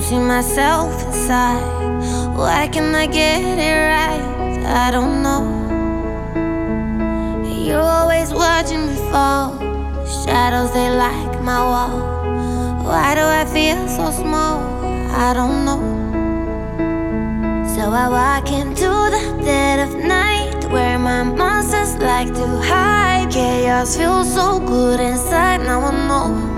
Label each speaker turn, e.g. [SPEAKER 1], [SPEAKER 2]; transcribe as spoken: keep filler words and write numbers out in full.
[SPEAKER 1] see myself inside. Why can't I get it right? I don't know. You're always watching me fall. Shadows, they like my wall. Why do I feel so small? I don't know. So I walk into the dead of night, where my monsters like to hide. Chaos feels so good inside, now I know.